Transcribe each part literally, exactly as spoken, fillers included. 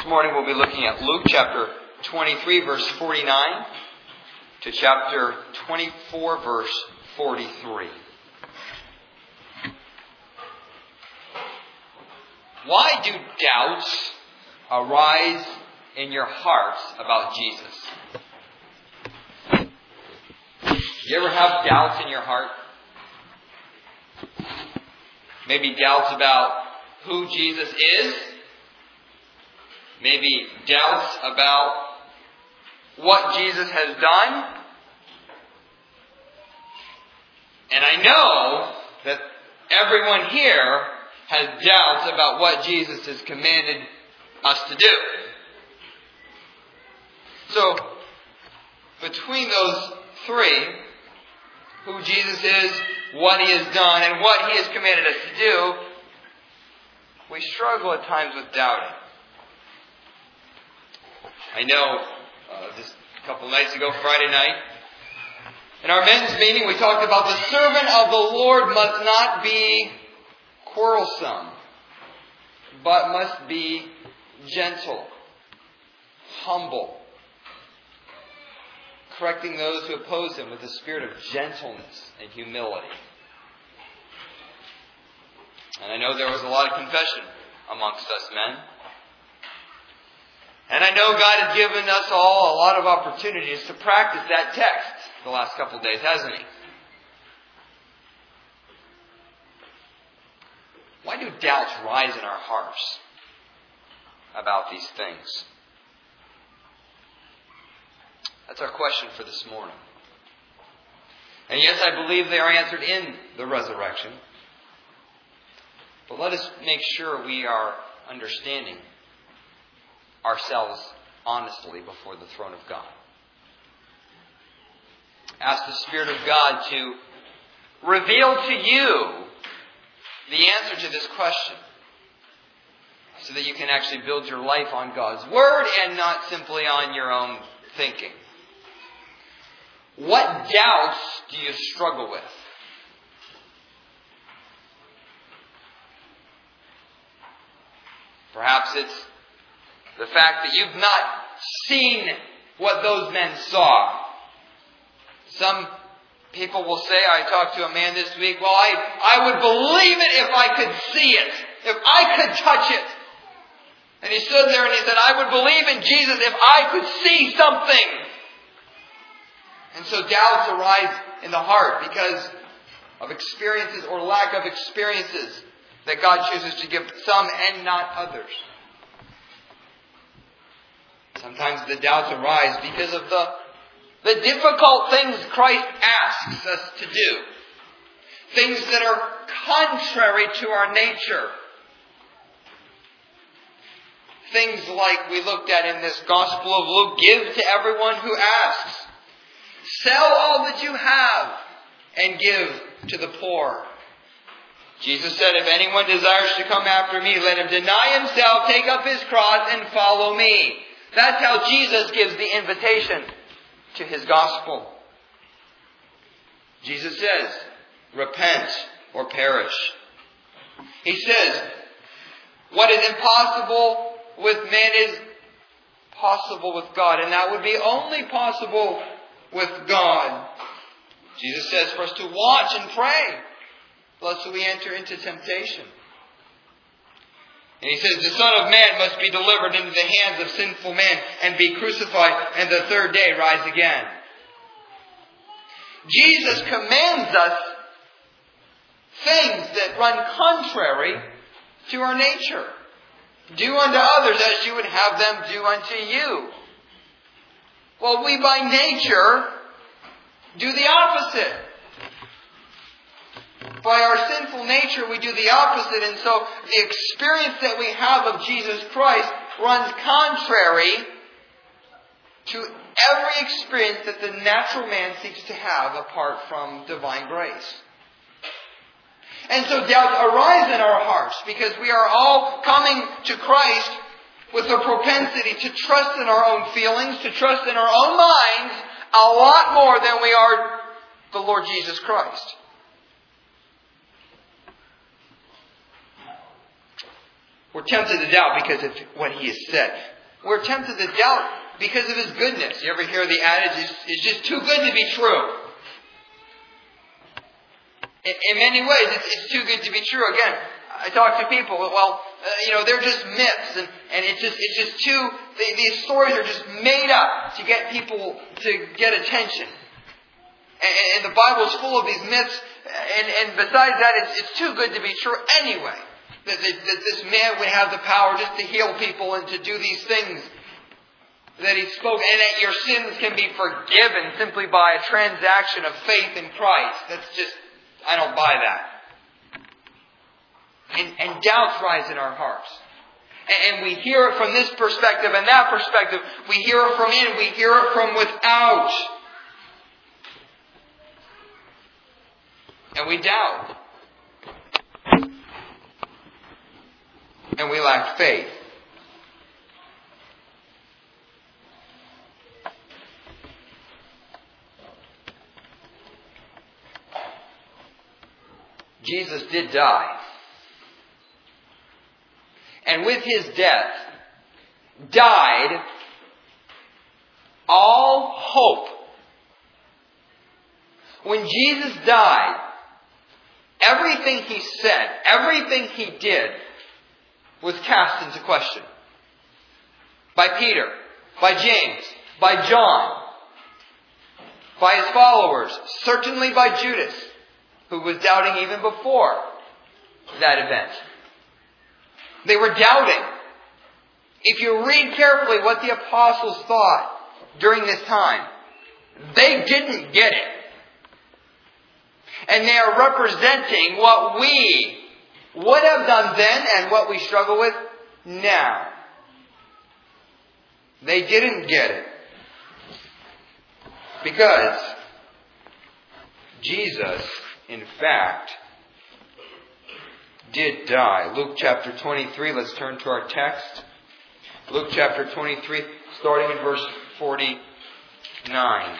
This morning we'll be looking at Luke chapter twenty-three verse forty-nine to chapter twenty-four verse forty-three. Why do doubts arise in your hearts about Jesus? You ever have doubts in your heart? Maybe doubts about who Jesus is. Maybe doubts about what Jesus has done. And I know that everyone here has doubts about what Jesus has commanded us to do. So, between those three, who Jesus is, what He has done, and what He has commanded us to do, we struggle at times with doubting. I know, uh, just a couple nights ago, Friday night, in our men's meeting, we talked about the servant of the Lord must not be quarrelsome, but must be gentle, humble, correcting those who oppose him with a spirit of gentleness and humility. And I know there was a lot of confession amongst us men. And I know God has given us all a lot of opportunities to practice that text the last couple of days, hasn't He? Why do doubts rise in our hearts about these things? That's our question for this morning. And yes, I believe they are answered in the resurrection. But let us make sure we are understanding ourselves honestly before the throne of God. Ask the Spirit of God to reveal to you the answer to this question, so that you can actually build your life on God's Word and not simply on your own thinking. What doubts do you struggle with? Perhaps it's the fact that you've not seen what those men saw. Some people will say, I talked to a man this week, well, I, I would believe it if I could see it, if I could touch it. And he stood there and he said, I would believe in Jesus if I could see something. And so doubts arise in the heart because of experiences or lack of experiences that God chooses to give some and not others. Sometimes the doubts arise because of the, the difficult things Christ asks us to do. Things that are contrary to our nature. Things like we looked at in this Gospel of Luke, give to everyone who asks. Sell all that you have and give to the poor. Jesus said, if anyone desires to come after me, let him deny himself, take up his cross, and follow me. That's how Jesus gives the invitation to His gospel. Jesus says, repent or perish. He says, what is impossible with man is possible with God. And that would be only possible with God. Jesus says for us to watch and pray, lest we enter into temptation. And He says, the Son of Man must be delivered into the hands of sinful men and be crucified, and the third day rise again. Jesus commands us things that run contrary to our nature. Do unto others as you would have them do unto you. Well, we by nature do the opposite. By our sinful nature, we do the opposite. And so the experience that we have of Jesus Christ runs contrary to every experience that the natural man seeks to have apart from divine grace. And so doubts arise in our hearts because we are all coming to Christ with a propensity to trust in our own feelings, to trust in our own minds a lot more than we are the Lord Jesus Christ. We're tempted to doubt because of what He has said. We're tempted to doubt because of His goodness. You ever hear the adage, it's, it's just too good to be true. In, in many ways, it's, it's too good to be true. Again, I talk to people, well, uh, you know, they're just myths, and, and it's just it's just too, they, these stories are just made up to get people to get attention. And, and the Bible is full of these myths, and, and besides that, it's, it's too good to be true anyway. That, that, that this man would have the power just to heal people and to do these things that He spoke, and that your sins can be forgiven simply by a transaction of faith in Christ. That's just, I don't buy that. And, and doubts rise in our hearts. And, and we hear it from this perspective and that perspective. We hear it from in, we hear it from without. And we doubt. And we lack faith. Jesus did die. And with His death, died all hope. When Jesus died, everything He said, everything He did, was cast into question. By Peter, by James, by John, by His followers, certainly by Judas, who was doubting even before that event. They were doubting. If you read carefully what the apostles thought during this time, they didn't get it. And they are representing what we would have done then and what we struggle with now. They didn't get it. Because Jesus, in fact, did die. Luke chapter twenty-three, let's turn to our text. Luke chapter twenty-three, starting in verse forty-nine.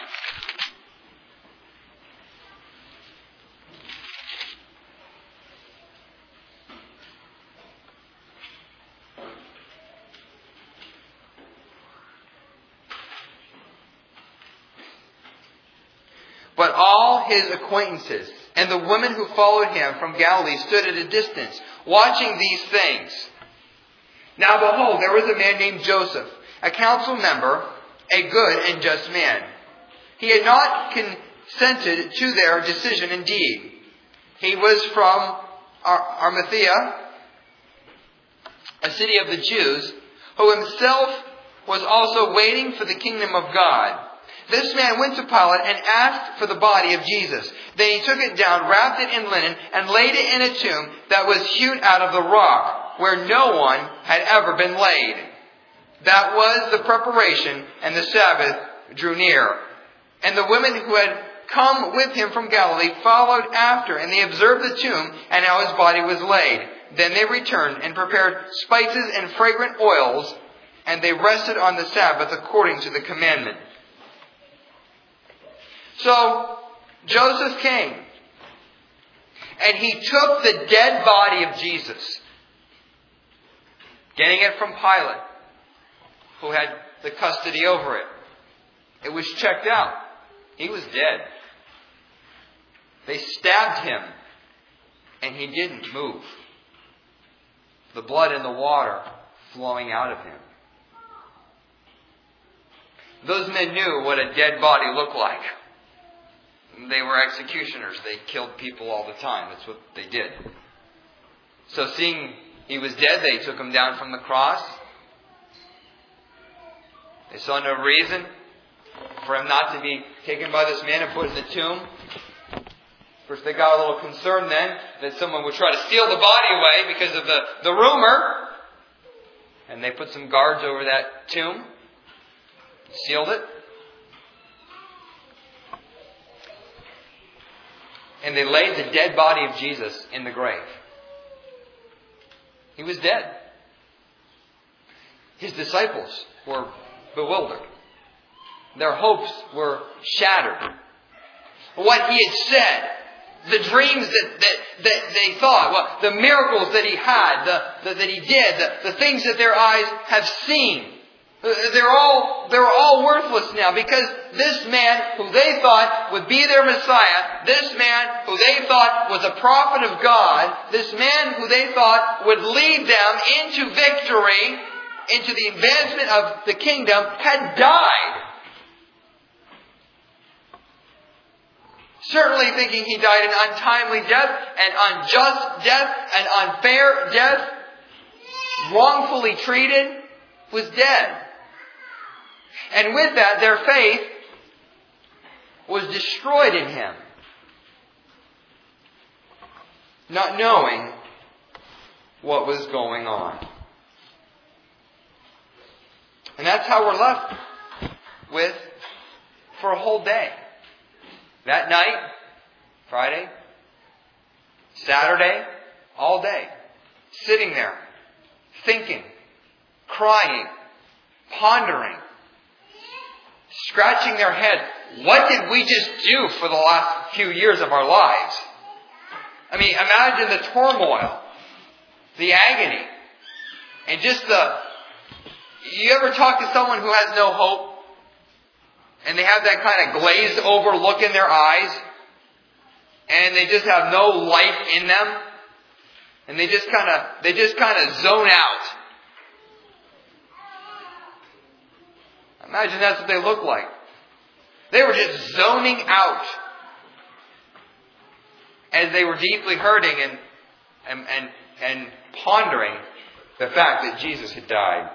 But all His acquaintances and the women who followed Him from Galilee stood at a distance, watching these things. Now behold, there was a man named Joseph, a council member, a good and just man. He had not consented to their decision indeed. He was from Ar- Arimathea, a city of the Jews, who himself was also waiting for the kingdom of God. This man went to Pilate and asked for the body of Jesus. Then he took it down, wrapped it in linen, and laid it in a tomb that was hewn out of the rock, where no one had ever been laid. That was the preparation, and the Sabbath drew near. And the women who had come with him from Galilee followed after, and they observed the tomb and how his body was laid. Then they returned and prepared spices and fragrant oils, and they rested on the Sabbath according to the commandment. So, Joseph came, and he took the dead body of Jesus, getting it from Pilate, who had the custody over it. It was checked out. He was dead. They stabbed him, and he didn't move. The blood and the water flowing out of him. Those men knew what a dead body looked like. They were executioners. They killed people all the time. That's what they did. So seeing he was dead, they took him down from the cross. They saw no reason for him not to be taken by this man and put in the tomb. Of course, they got a little concerned then that someone would try to steal the body away because of the, the rumor. And they put some guards over that tomb, sealed it. And they laid the dead body of Jesus in the grave. He was dead. His disciples were bewildered. Their hopes were shattered. What he had said the dreams that, that, that they thought, well, the miracles that he had, the, the, that he did, the, the things that their eyes have seen. They're all, they're all worthless now because this man who they thought would be their Messiah, this man who they thought was a prophet of God, this man who they thought would lead them into victory, into the advancement of the kingdom, had died. Certainly thinking he died an untimely death, an unjust death, an unfair death, wrongfully treated, was dead. And with that, their faith was destroyed in him. Not knowing what was going on. And that's how we're left with for a whole day. That night, Friday, Saturday, all day. Sitting there, thinking, crying, pondering, scratching their head. What did we just do for the last few years of our lives? I mean, imagine the turmoil, the agony, and just the... You ever talk to someone who has no hope? And they have that kind of glazed over look in their eyes? And they just have no life in them? And they just kind of, they just kind of zone out. Imagine that's what they look like. They were just zoning out as they were deeply hurting and, and, and, and pondering the fact that Jesus had died.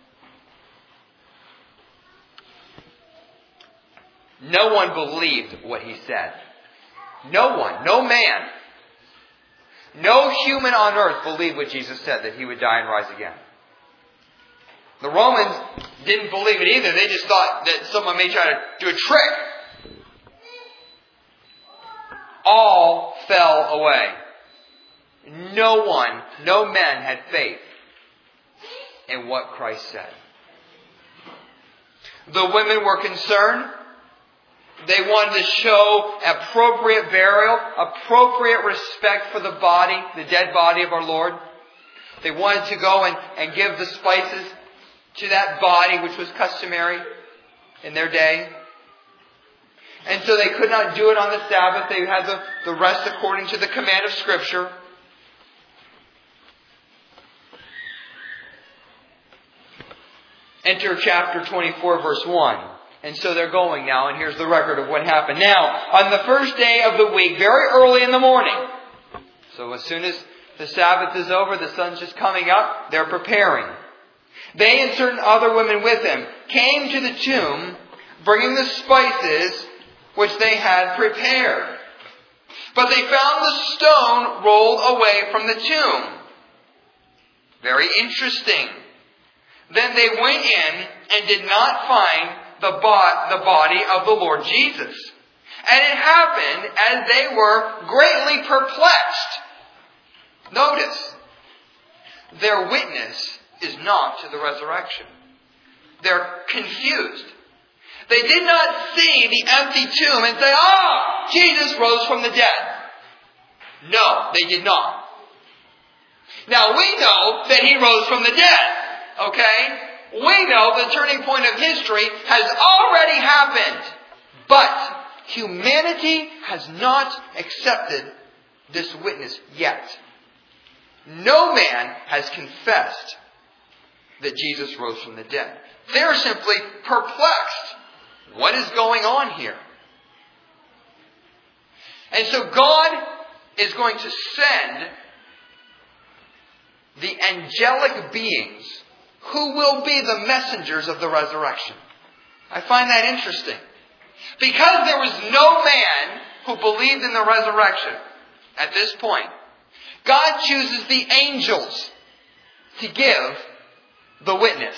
No one believed what he said. No one, no man, no human on earth believed what Jesus said, that he would die and rise again. The Romans didn't believe it either. They just thought that someone may try to do a trick. All fell away. No one, no men had faith in what Christ said. The women were concerned. They wanted to show appropriate burial, appropriate respect for the body, the dead body of our Lord. They wanted to go and, and give the spices to that body which was customary in their day. And so they could not do it on the Sabbath. They had the, the rest according to the command of Scripture. Enter chapter twenty-four, verse one. And so they're going now, and here's the record of what happened. Now, on the first day of the week, very early in the morning, so as soon as the Sabbath is over, the sun's just coming up, they're preparing. They and certain other women with them came to the tomb, bringing the spices which they had prepared. But they found the stone rolled away from the tomb. Very interesting. Then they went in and did not find the, bo- the body of the Lord Jesus. And it happened as they were greatly perplexed. Notice, their witness is not to the resurrection. They're confused. They did not see the empty tomb and say, ah, Jesus rose from the dead. No, they did not. Now we know that He rose from the dead. Okay? We know the turning point of history has already happened. But humanity has not accepted this witness yet. No man has confessed that Jesus rose from the dead. They're simply perplexed. What is going on here? And so God is going to send the angelic beings who will be the messengers of the resurrection. I find that interesting. Because there was no man who believed in the resurrection at this point, God chooses the angels to give the witness.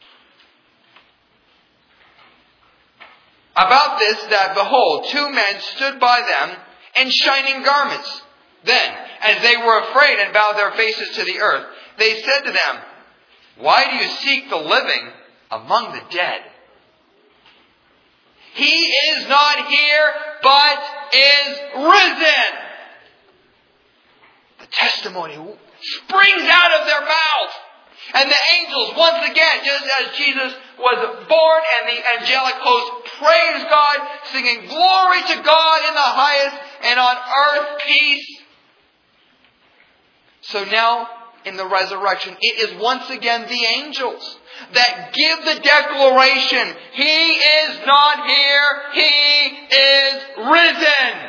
About this, that behold, two men stood by them in shining garments. Then, as they were afraid and bowed their faces to the earth, they said to them, why do you seek the living among the dead? He is not here, but is risen. testimony springs out of their mouth. And the angels, once again, just as Jesus was born and the angelic host praised God, singing glory to God in the highest and on earth peace. So now, in the resurrection, it is once again the angels that give the declaration, He is not here, He is risen.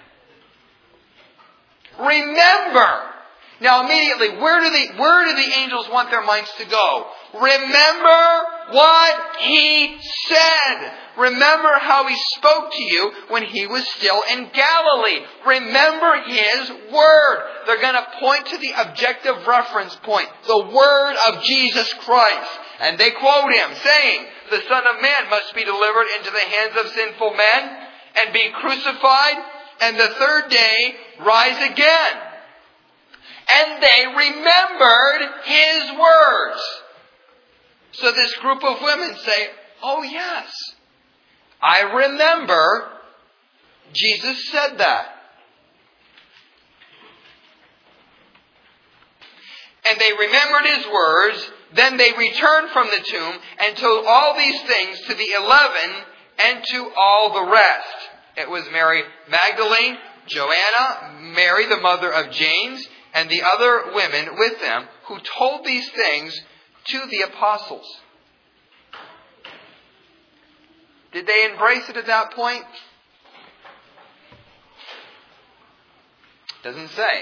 Remember. Now immediately, where do the, where do the angels want their minds to go? Remember what He said. Remember how He spoke to you when He was still in Galilee. Remember His word. They're going to point to the objective reference point, the word of Jesus Christ. And they quote Him, saying, the Son of Man must be delivered into the hands of sinful men and be crucified, and the third day rise again. And they remembered His words. So this group of women say, oh yes, I remember Jesus said that. And they remembered His words. Then they returned from the tomb and told all these things to the eleven and to all the rest. It was Mary Magdalene, Joanna, Mary the mother of James, and the other women with them who told these things to the apostles. Did they embrace it at that point? Doesn't say.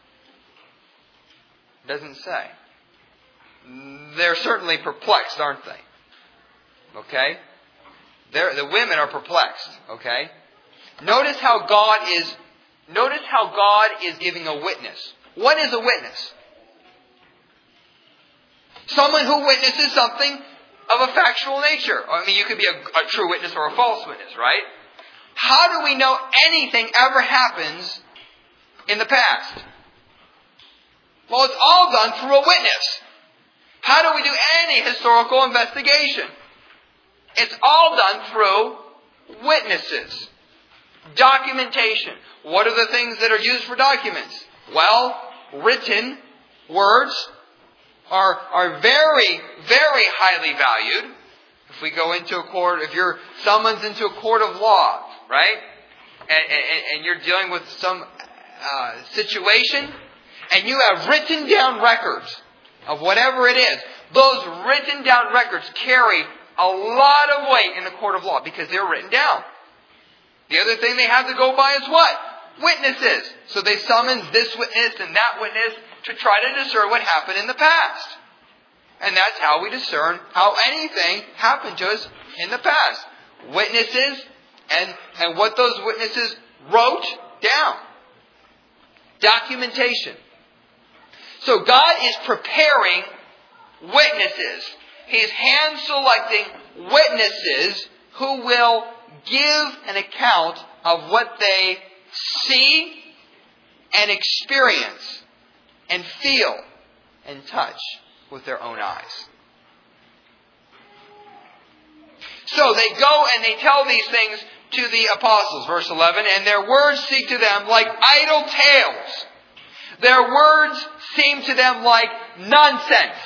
Doesn't say. They're certainly perplexed, aren't they? Okay? They're, the women are perplexed. Okay? Notice how God is, notice how God is giving a witness. What is a witness? Someone who witnesses something of a factual nature. I mean, you could be a, a true witness or a false witness, right? How do we know anything ever happens in the past? Well, it's all done through a witness. How do we do any historical investigation? It's all done through witnesses. Documentation. What are the things that are used for documents? Well, written words are, are very, very highly valued. If we go into a court, if you're summoned into a court of law, right? And, and, and you're dealing with some uh, situation, and you have written down records of whatever it is, those written down records carry a lot of weight in the court of law because they're written down. The other thing they have to go by is what? Witnesses. So they summons this witness and that witness to try to discern what happened in the past. And that's how we discern how anything happened to us in the past. Witnesses and, and what those witnesses wrote down. Documentation. So God is preparing witnesses. He's hand-selecting witnesses who will give an account of what they see and experience and feel and touch with their own eyes. So they go and they tell these things to the apostles, verse eleven, and their words seem to them like idle tales. Their words seem to them like nonsense.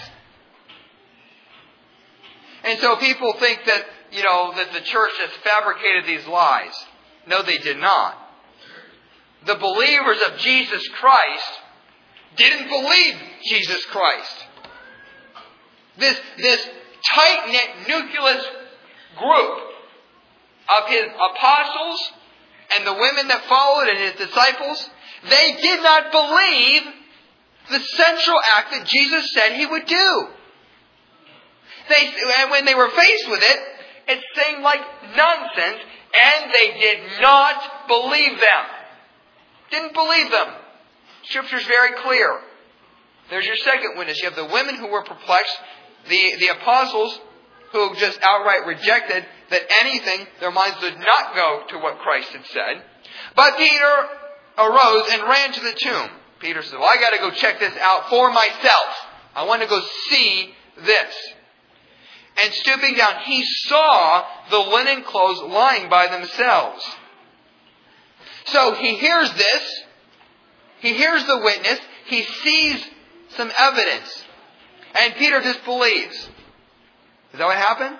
And so people think that, you know, that the church has fabricated these lies. No, they did not. The believers of Jesus Christ didn't believe Jesus Christ. This, this tight-knit nucleus group of His apostles and the women that followed and His disciples, they did not believe the central act that Jesus said He would do. They, and when they were faced with it, it seemed like nonsense, and they did not believe them. Didn't believe them. Scripture's very clear. There's your second witness. You have the women who were perplexed, the, the apostles who just outright rejected that anything, their minds did not go to what Christ had said. But Peter arose and ran to the tomb. Peter said, well, I got to go check this out for myself. I want to go see this. And stooping down, he saw the linen clothes lying by themselves. So he hears this. He hears the witness. he sees some evidence. And Peter disbelieves. Is that what happened?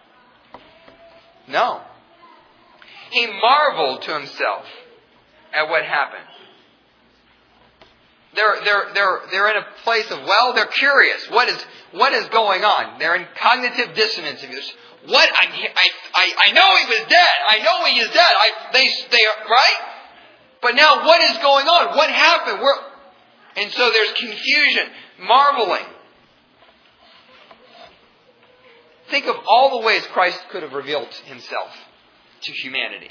No. He marveled to himself at what happened. They're, they're, they're, they're in a place of, well, they're curious. What is, what is going on? They're in cognitive dissonance. What? I, I, I know he was dead. I know he is dead. I, they, they, right? But now what is going on? What happened? Where? And so there's confusion, marveling. Think of all the ways Christ could have revealed himself to humanity.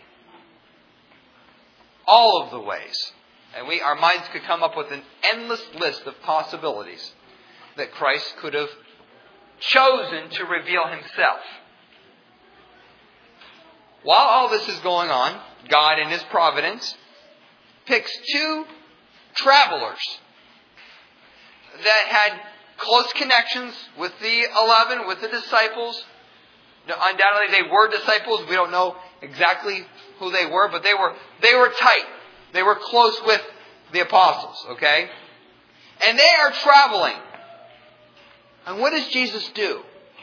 All of the ways. And we, our minds could come up with an endless list of possibilities that Christ could have chosen to reveal himself. While all this is going on, God in his providence picks two travelers that had close connections with the eleven, with the disciples. Undoubtedly they were disciples. We don't know exactly who they were, but they were they were tight. They were close with the apostles, okay? And they are traveling. And what does Jesus do?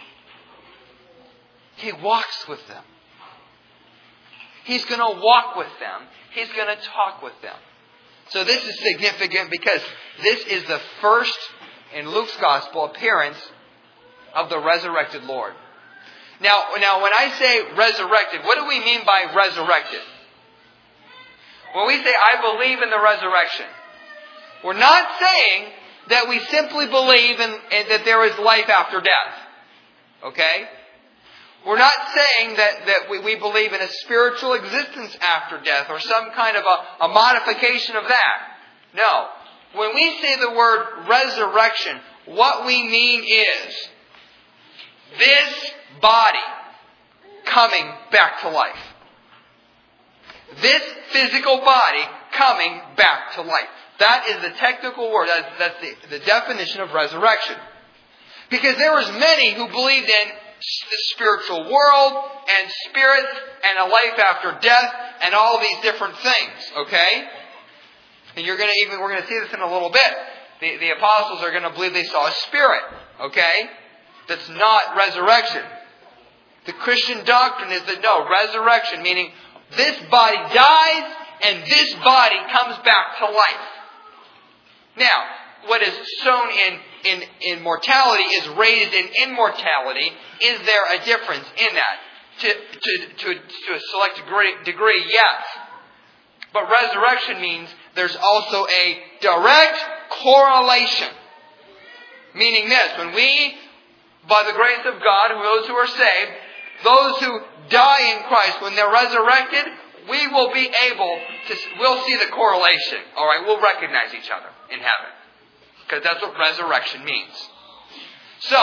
He walks with them. He's going to walk with them. He's going to talk with them. So this is significant because this is the first, in Luke's Gospel, appearance of the resurrected Lord. Now, now, when I say resurrected, what do we mean by resurrected? When we say, I believe in the resurrection, we're not saying that we simply believe in, in that there is life after death. Okay? We're not saying that, that we, we believe in a spiritual existence after death or some kind of a, a modification of that. No. When we say the word resurrection, what we mean is this body coming back to life. This physical body coming back to life. That is the technical word. That's, that's the, the definition of resurrection. Because there was many who believed in the spiritual world and spirits and a life after death and all these different things. Okay? And you're going to even, we're going to see this in a little bit. The, the apostles are going to believe they saw a spirit. Okay? That's not resurrection. The Christian doctrine is that no, resurrection, meaning this body dies and this body comes back to life. Now, what is sown in, in, in mortality is raised in immortality. Is there a difference in that? To, to, to, to a select degree, degree, yes. But resurrection means there's also a direct correlation. Meaning this, when we, by the grace of God, those who are saved, those who die in Christ, when they're resurrected, we will be able to, we'll see the correlation. All right, we'll recognize each other in heaven. Because that's what resurrection means. So,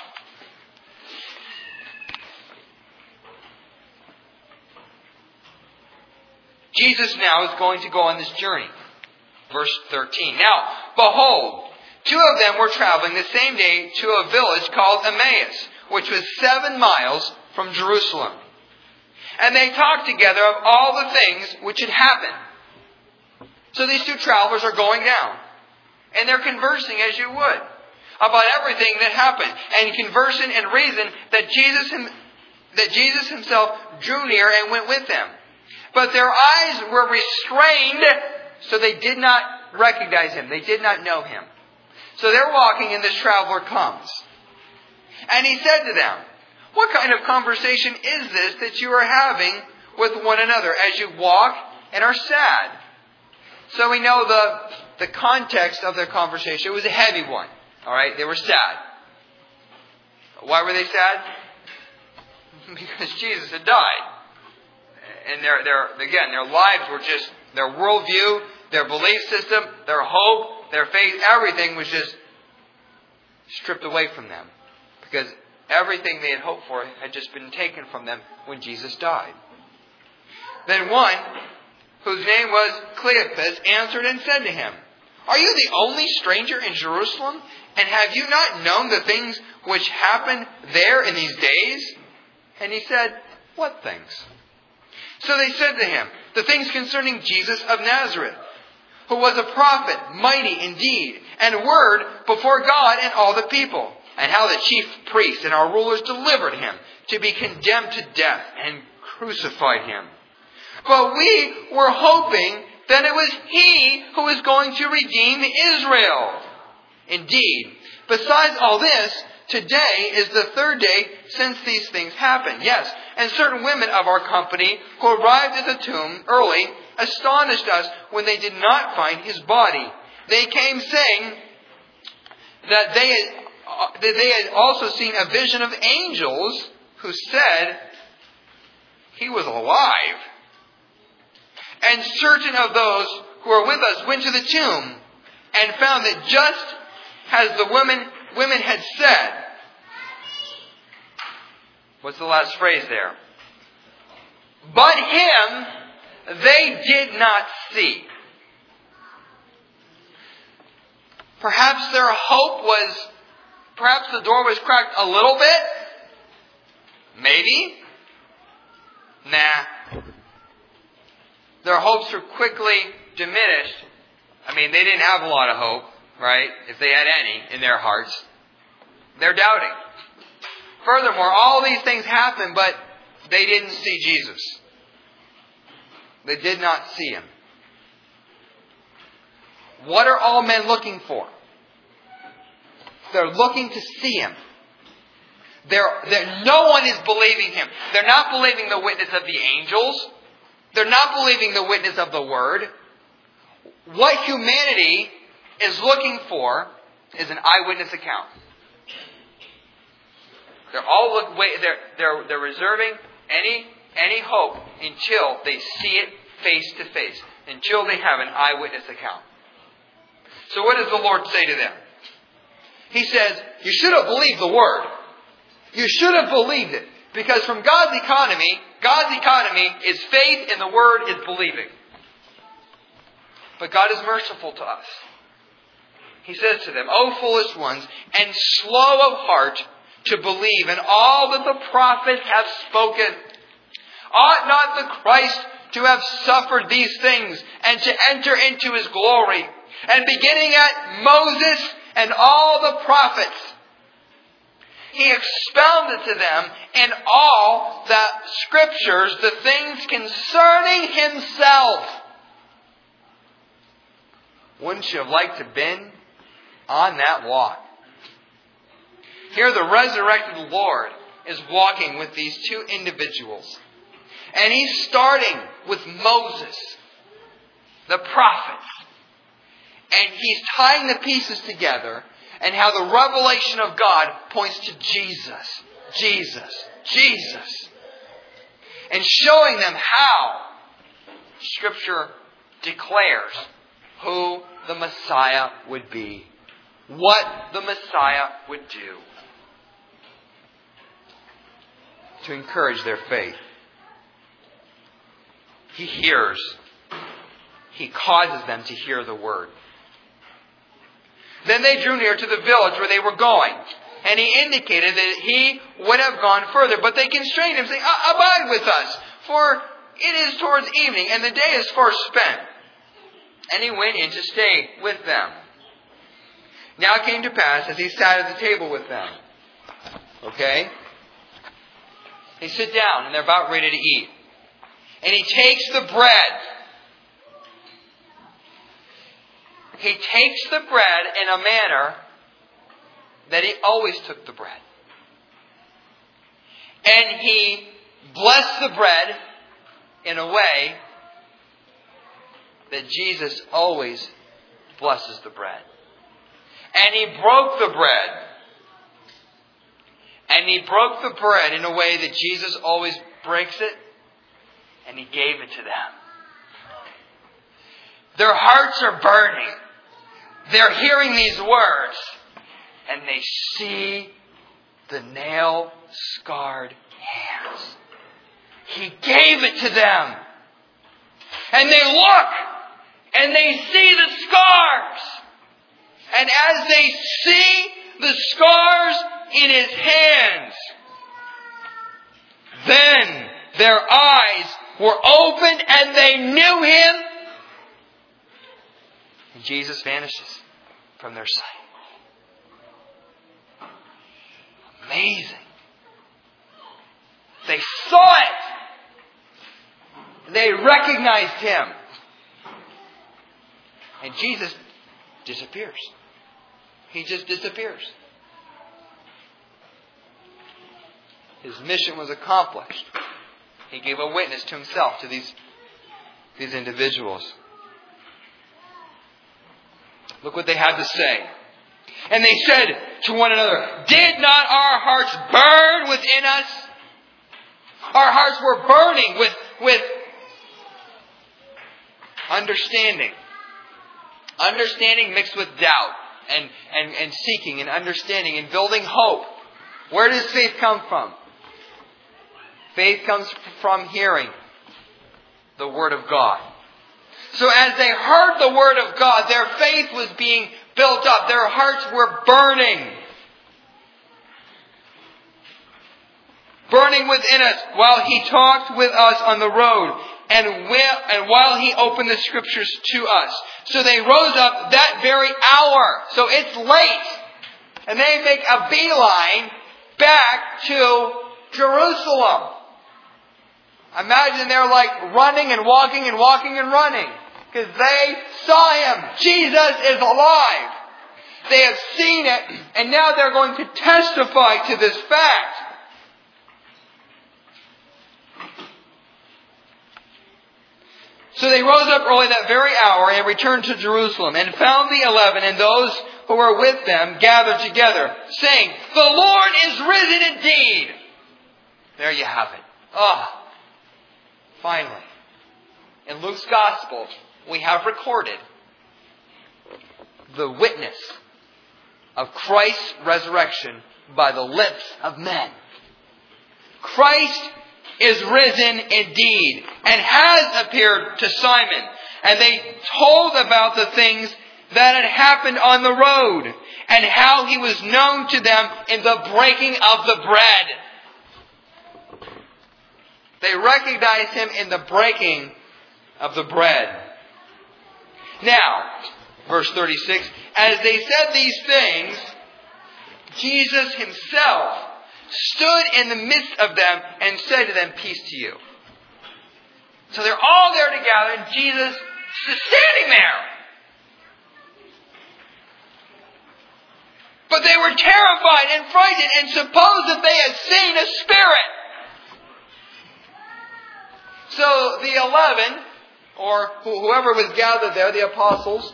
Jesus now is going to go on this journey. Verse thirteen. Now, behold, two of them were traveling the same day to a village called Emmaus, which was seven miles from Jerusalem. And they talked together of all the things which had happened. So these two travelers are going down. And they're conversing as you would about everything that happened. And conversing and reason that Jesus, him, that Jesus himself drew near and went with them. But their eyes were restrained, so they did not recognize him. They did not know him. So they're walking and this traveler comes. And he said to them, what kind of conversation is this that you are having with one another as you walk and are sad? So we know the, the context of their conversation. It was a heavy one. All right, they were sad. Why were they sad? Because Jesus had died. And their, their, again, their lives were just, their worldview, their belief system, their hope, their faith, everything was just stripped away from them. Because everything they had hoped for had just been taken from them when Jesus died. Then one, whose name was Cleopas, answered and said to him, are you the only stranger in Jerusalem? And have you not known the things which happened there in these days? And he said, what things? So they said to him, the things concerning Jesus of Nazareth, who was a prophet, mighty in deed and word before God and all the people, and how the chief priests and our rulers delivered him to be condemned to death and crucified him. But we were hoping that it was he who was going to redeem Israel. Indeed, besides all this, today is the third day since these things happened. Yes, and certain women of our company who arrived at the tomb early astonished us when they did not find his body. They came saying that they had, uh, that they had also seen a vision of angels who said he was alive. And certain of those who were with us went to the tomb and found that just as the women, women had said. What's the last phrase there? But him they did not see. Perhaps their hope was, perhaps the door was cracked a little bit. Maybe. Nah. Their hopes were quickly diminished. I mean, they didn't have a lot of hope, right? If they had any in their hearts. They're doubting. Furthermore, all these things happened, but they didn't see Jesus. They did not see him. What are all men looking for? They're looking to see him. They're, they're, no one is believing him. They're not believing the witness of the angels. They're not believing the witness of the Word. What humanity is looking for is an eyewitness account. They're all look, wait, they're, they're, they're reserving any, any hope until they see it face to face. Until they have an eyewitness account. So what does the Lord say to them? He says, you should have believed the Word. You should have believed it. Because from God's economy, God's economy is faith and the Word is believing. But God is merciful to us. He says to them, O foolish ones, and slow of heart to believe in all that the prophets have spoken. Ought not the Christ to have suffered these things and to enter into his glory? And beginning at Moses and all the prophets, he expounded to them in all the Scriptures the things concerning himself. Wouldn't you have liked to have been on that walk? Here the resurrected Lord is walking with these two individuals. And he's starting with Moses, the prophets. And he's tying the pieces together and how the revelation of God points to Jesus, Jesus, Jesus. And showing them how Scripture declares who the Messiah would be, what the Messiah would do, to encourage their faith. He hears. He causes them to hear the Word. Then they drew near to the village where they were going. And he indicated that he would have gone further. But they constrained him, saying, abide with us, for it is towards evening, and the day is far spent. And he went in to stay with them. Now it came to pass, as he sat at the table with them. Okay? They sit down, and they're about ready to eat. And he takes the bread. He takes the bread in a manner that he always took the bread. And he blessed the bread in a way that Jesus always blesses the bread. And he broke the bread. And he broke the bread in a way that Jesus always breaks it. And he gave it to them. Their hearts are burning. They're hearing these words. And they see the nail-scarred hands. He gave it to them. And they look. And they see the scars. And as they see the scars in his hands, then their eyes were opened and they knew him. And Jesus vanishes from their sight. Amazing. They saw it. They recognized Him. And Jesus disappears. He just disappears. His mission was accomplished. He gave a witness to Himself, to these, these individuals. Look what they had to say. And they said to one another, "Did not our hearts burn within us?" Our hearts were burning with, with understanding. Understanding mixed with doubt. And, and, and seeking and understanding and building hope. Where does faith come from? Faith comes from hearing the Word of God. So as they heard the Word of God, their faith was being built up. Their hearts were burning. Burning within us while He talked with us on the road and, and while He opened the Scriptures to us. So they rose up that very hour. So it's late. And they make a beeline back to Jerusalem. Imagine they're like running and walking and walking and running. Because they saw Him. Jesus is alive. They have seen it. And now they're going to testify to this fact. So they rose up early that very hour and returned to Jerusalem and found the eleven and those who were with them gathered together, saying, "The Lord is risen indeed." There you have it. Ah, finally. In Luke's Gospel, we have recorded the witness of Christ's resurrection by the lips of men. Christ is risen indeed and has appeared to Simon. And they told about the things that had happened on the road and how He was known to them in the breaking of the bread. They recognized Him in the breaking of the bread. Now, verse thirty-six, as they said these things, Jesus Himself stood in the midst of them and said to them, "Peace to you." So they're all there together and Jesus is standing there. But they were terrified and frightened and supposed that they had seen a spirit. So the eleven, or whoever was gathered there, the apostles,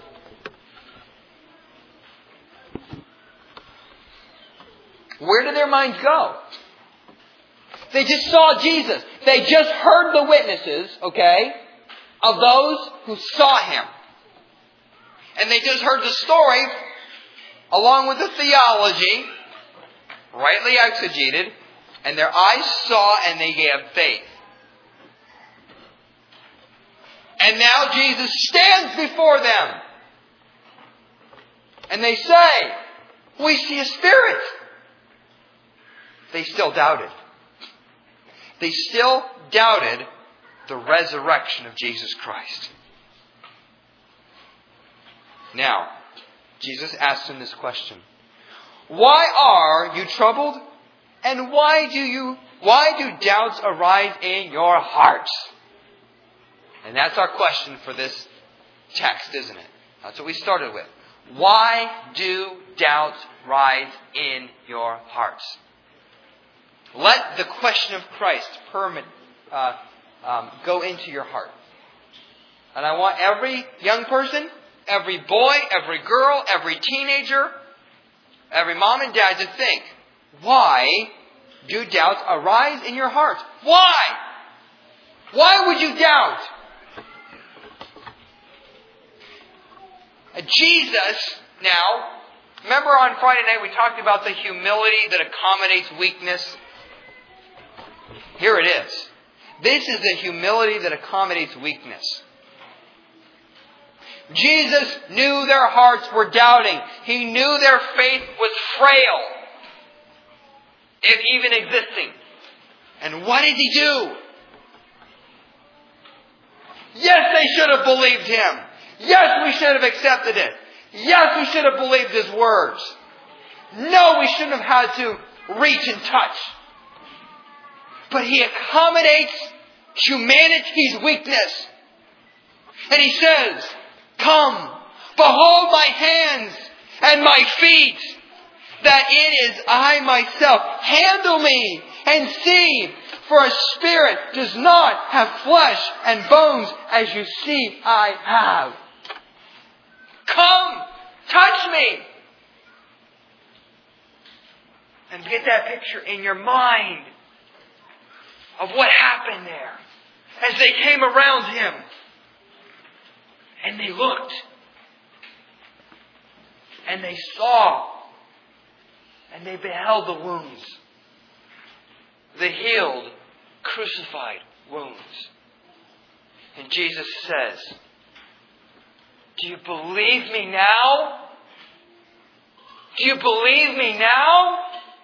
where did their minds go? They just saw Jesus. They just heard the witnesses, okay, of those who saw Him. And they just heard the story along with the theology, rightly exegeted, and their eyes saw and they gave faith. And now Jesus stands before them. And they say, "We see a spirit." They still doubted. They still doubted the resurrection of Jesus Christ. Now, Jesus asks them this question. "Why are you troubled? And why do you, why do doubts arise in your hearts?" And that's our question for this text, isn't it? That's what we started with. Why do doubts rise in your hearts? Let the question of Christ permit, uh, um, go into your heart. And I want every young person, every boy, every girl, every teenager, every mom and dad to think, why do doubts arise in your heart? Why? Why would you doubt? Jesus, now, remember on Friday night we talked about the humility that accommodates weakness? Here it is. This is the humility that accommodates weakness. Jesus knew their hearts were doubting. He knew their faith was frail, if even existing. And what did He do? Yes, they should have believed Him. Yes, we should have accepted it. Yes, we should have believed His words. No, we shouldn't have had to reach and touch. But He accommodates humanity's weakness. And He says, come, behold my hands and my feet, that it is I myself. Handle me and see, for a spirit does not have flesh and bones as you see I have. Come, touch me. And get that picture in your mind of what happened there as they came around Him. And they looked. And they saw. And they beheld the wounds. The healed, crucified wounds. And Jesus says, do you believe me now? Do you believe me now?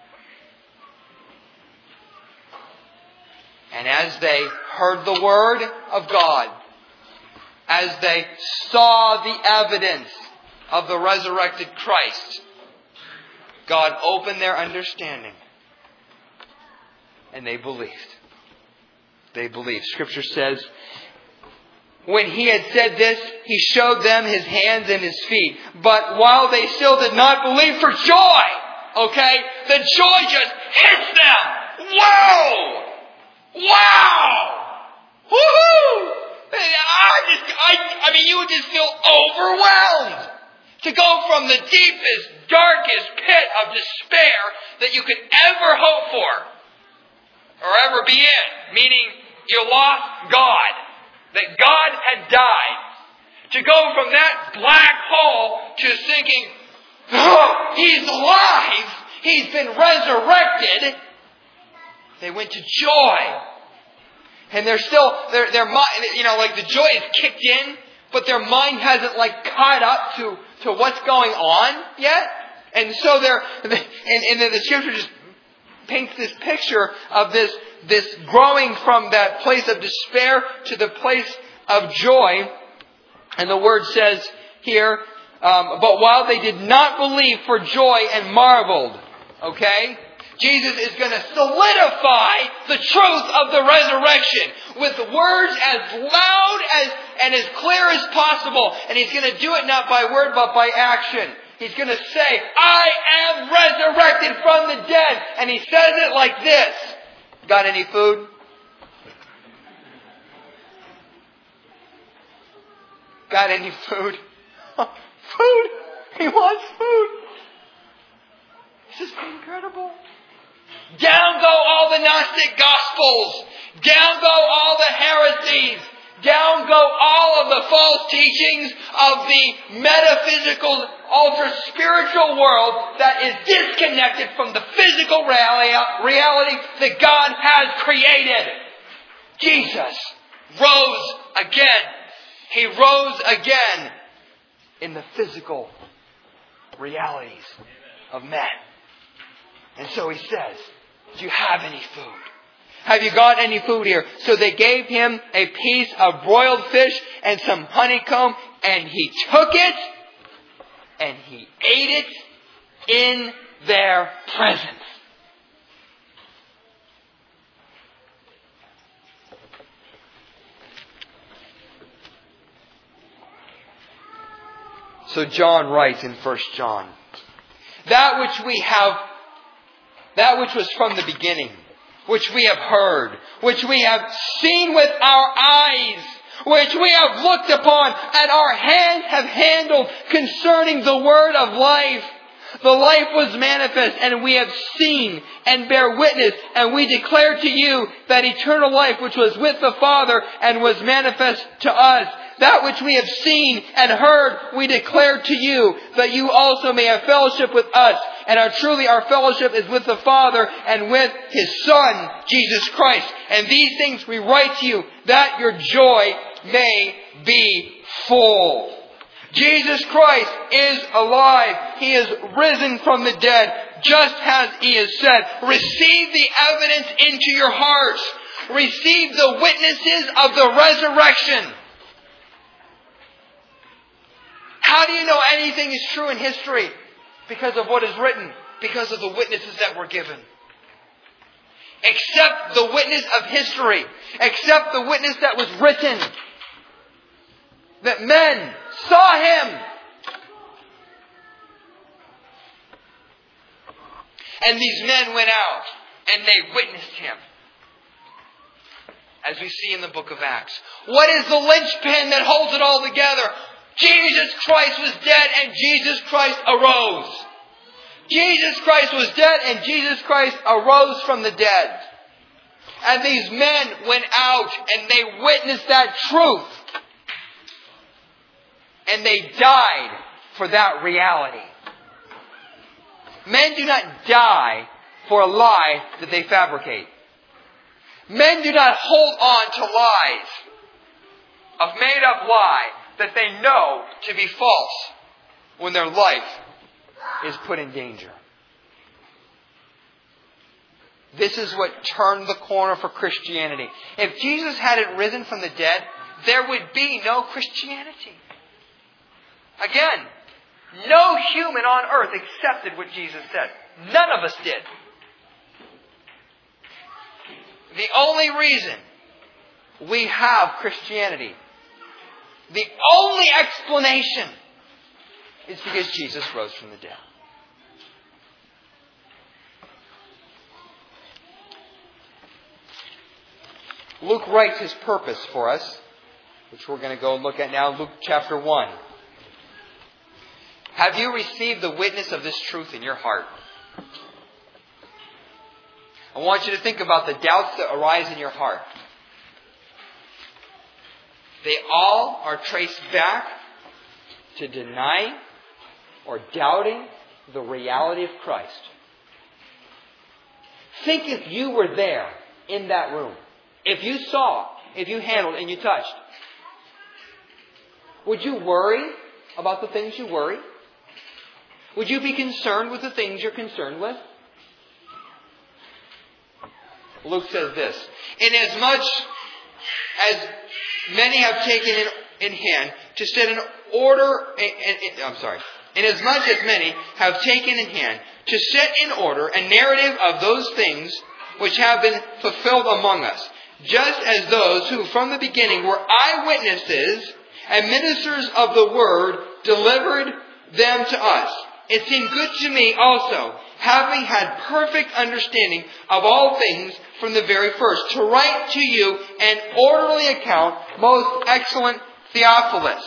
And as they heard the word of God, as they saw the evidence of the resurrected Christ, God opened their understanding. And they believed. They believed. Scripture says, when He had said this, He showed them His hands and His feet. But while they still did not believe for joy, okay, the joy just hits them. Whoa! Wow! Woohoo! I just, I, I mean, you would just feel overwhelmed to go from the deepest, darkest pit of despair that you could ever hope for or ever be in, meaning you lost God, that God had died. To go from that black hole to thinking, oh, He's alive, He's been resurrected. They went to joy. And they're still, their, their mind, you know, like the joy is kicked in, but their mind hasn't like caught up to, to what's going on yet. And so they're, and, and then the Scripture just paints this picture of this, this growing from that place of despair to the place of joy. And the Word says here, um, but while they did not believe for joy and marveled, okay? Jesus is going to solidify the truth of the resurrection with words as loud as and as clear as possible. And He's going to do it not by word but by action. He's going to say, I am resurrected from the dead. And He says it like this. Got any food? Got any food? Food! He wants food! This is incredible. Down go all the Gnostic Gospels. Down go all the heresies. Down go all of the false teachings of the metaphysical, ultra-spiritual world that is disconnected from the physical reality that God has created. Jesus rose again. He rose again in the physical realities of men. And so He says, do you have any food? Have you got any food here? So they gave Him a piece of broiled fish and some honeycomb, and He took it and He ate it in their presence. So John writes in First John, that which we have, that which was from the beginning, which we have heard, which we have seen with our eyes, which we have looked upon, and our hands have handled concerning the word of life. The life was manifest, and we have seen and bear witness, and we declare to you that eternal life which was with the Father and was manifest to us. That which we have seen and heard, we declare to you, that you also may have fellowship with us. And our truly our fellowship is with the Father and with His Son, Jesus Christ. And these things we write to you, that your joy may be full. Jesus Christ is alive. He is risen from the dead, just as He has said. Receive the evidence into your hearts. Receive the witnesses of the resurrection. How do you know anything is true in history? Because of what is written. Because of the witnesses that were given. Accept the witness of history. Accept the witness that was written. That men saw Him. And these men went out and they witnessed Him. As we see in the book of Acts. What is the linchpin that holds it all together? Jesus Christ was dead and Jesus Christ arose. Jesus Christ was dead and Jesus Christ arose from the dead. And these men went out and they witnessed that truth. And they died for that reality. Men do not die for a lie that they fabricate. Men do not hold on to lies, a made-up lie that they know to be false when their life is put in danger. This is what turned the corner for Christianity. If Jesus hadn't risen from the dead, there would be no Christianity. Again, no human on earth accepted what Jesus said. None of us did. The only reason we have Christianity, the only explanation, is because Jesus rose from the dead. Luke writes his purpose for us, which we're going to go and look at now, Luke chapter one. Have you received the witness of this truth in your heart? I want you to think about the doubts that arise in your heart. They all are traced back to denying or doubting the reality of Christ. Think if you were there in that room. If you saw, if you handled and you touched. Would you worry about the things you worry? Would you be concerned with the things you're concerned with? Luke says this, inasmuch as many have taken in, in hand to set an order, in, in, I'm sorry, inasmuch as many have taken in hand to set in order a narrative of those things which have been fulfilled among us, just as those who from the beginning were eyewitnesses and ministers of the word delivered them to us. It seemed good to me also, having had perfect understanding of all things from the very first, to write to you an orderly account, most excellent Theophilus.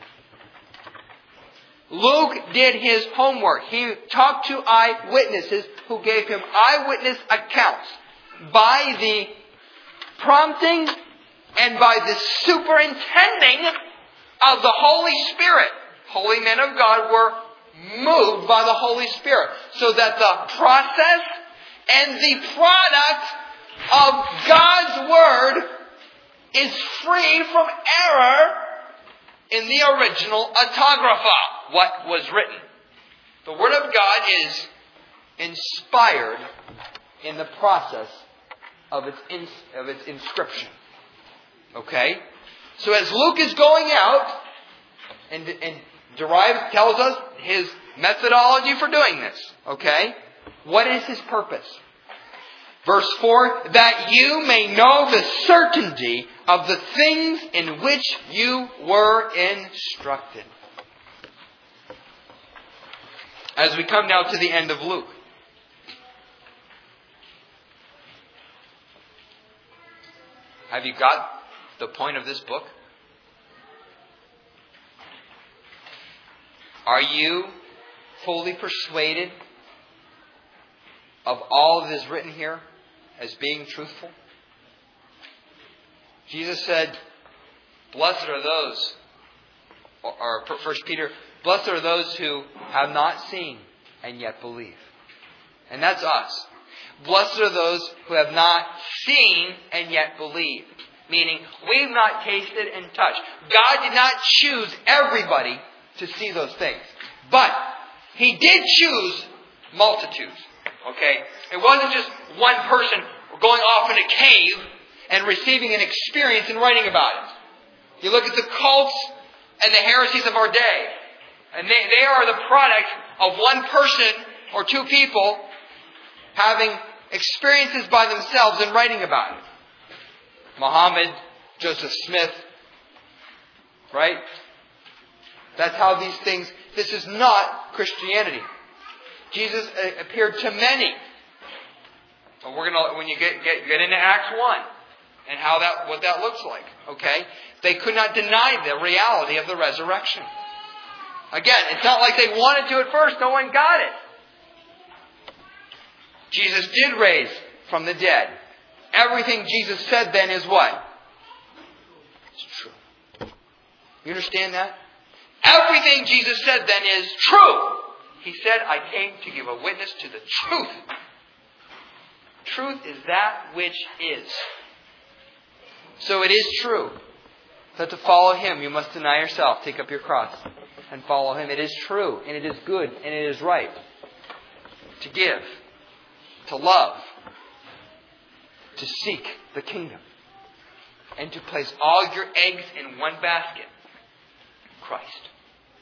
Luke did his homework. He talked to eyewitnesses who gave him eyewitness accounts by the prompting and by the superintending of the Holy Spirit. Holy men of God were moved by the Holy Spirit, so that the process and the product of God's Word is free from error in the original autographa, what was written. The Word of God is inspired in the process of its, ins- of its inscription. Okay? So as Luke is going out and, and derives, tells us his methodology for doing this. Okay? What is his purpose? Verse four, that you may know the certainty of the things in which you were instructed. As we come now to the end of Luke. Have you got the point of this book? Are you fully persuaded of all that is written here as being truthful? Jesus said, blessed are those, or, or First Peter, blessed are those who have not seen and yet believe. And that's us. Blessed are those who have not seen and yet believe. Meaning, we've not tasted and touched. God did not choose everybody to see those things. But He did choose multitudes. Okay? It wasn't just one person going off in a cave and receiving an experience and writing about it. You look at the cults and the heresies of our day. And they, they are the product of one person or two people having experiences by themselves and writing about it. Muhammad, Joseph Smith, right? That's how these things, this is not Christianity. Jesus appeared to many. But we're gonna, when you get, get, get into Acts one and how that, what that looks like, okay? They could not deny the reality of the resurrection. Again, it's not like they wanted to at first. No one got it. Jesus did raise from the dead. Everything Jesus said then is what? It's true. You understand that? Everything Jesus said then is true. He said, I came to give a witness to the truth. Truth is that which is. So it is true that to follow Him, you must deny yourself, take up your cross, and follow Him. It is true, and it is good, and it is right to give, to love, to seek the kingdom, and to place all your eggs in one basket, Christ.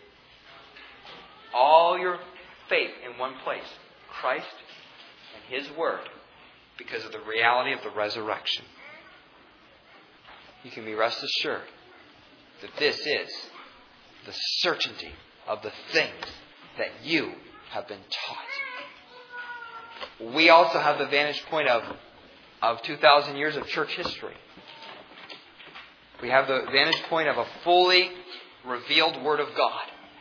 All your faith in one place, Christ and His Word, because of the reality of the resurrection. You can be rest assured that this is the certainty of the things that you have been taught. We also have the vantage point of, of two thousand years of church history. We have the vantage point of a fully revealed Word of God.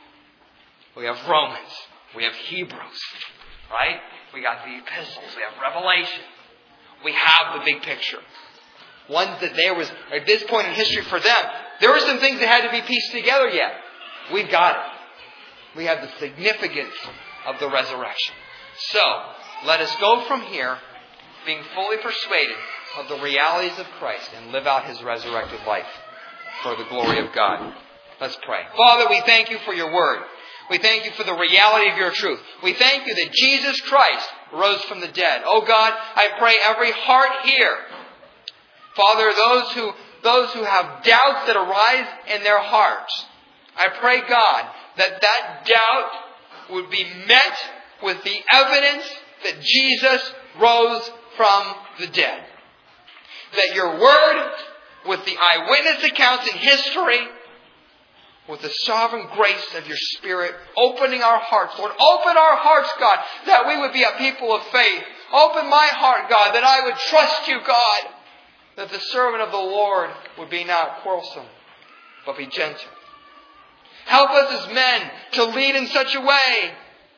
We have Romans. We have Hebrews. Right? We got the epistles. We have Revelation. We have the big picture. Ones that there was, at this point in history for them, there were some things that had to be pieced together yet. We've got it. We have the significance of the resurrection. So, let us go from here being fully persuaded of the realities of Christ and live out His resurrected life for the glory of God. Let's pray. Father, we thank You for Your Word. We thank You for the reality of Your truth. We thank You that Jesus Christ rose from the dead. Oh God, I pray every heart here, Father, those who those who have doubts that arise in their hearts, I pray, God, that that doubt would be met with the evidence that Jesus rose from the dead. That Your Word, with the eyewitness accounts in history, with the sovereign grace of Your Spirit, opening our hearts, Lord, open our hearts, God, that we would be a people of faith. Open my heart, God, that I would trust You, God, that the servant of the Lord would be not quarrelsome, but be gentle. Help us as men to lead in such a way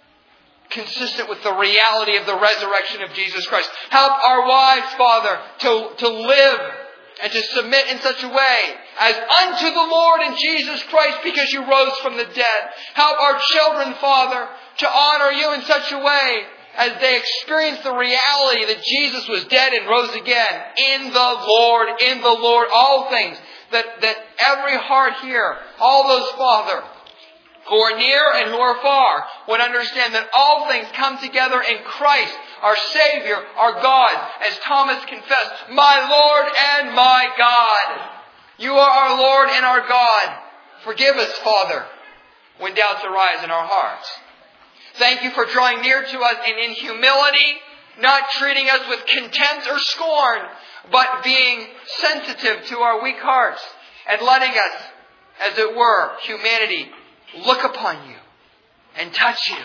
consistent with the reality of the resurrection of Jesus Christ. Help our wives, Father, to, to live and to submit in such a way as unto the Lord and Jesus Christ, because You rose from the dead. Help our children, Father, to honor You in such a way as they experience the reality that Jesus was dead and rose again. In the Lord, in the Lord, all things. That, that every heart here, all those, Father, who are near and who are far, would understand that all things come together in Christ, our Savior, our God. As Thomas confessed, my Lord and my God. You are our Lord and our God. Forgive us, Father, when doubts arise in our hearts. Thank You for drawing near to us and in humility, not treating us with contempt or scorn, but being sensitive to our weak hearts and letting us, as it were, humanity, look upon You and touch You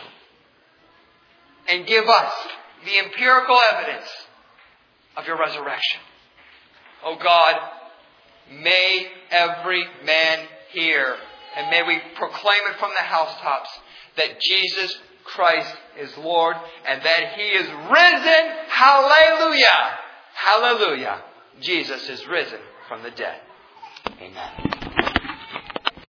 and give us the empirical evidence of Your resurrection. Oh God, may every man hear, and may we proclaim it from the housetops, that Jesus Christ is Lord and that He is risen. Hallelujah! Hallelujah! Jesus is risen from the dead. Amen.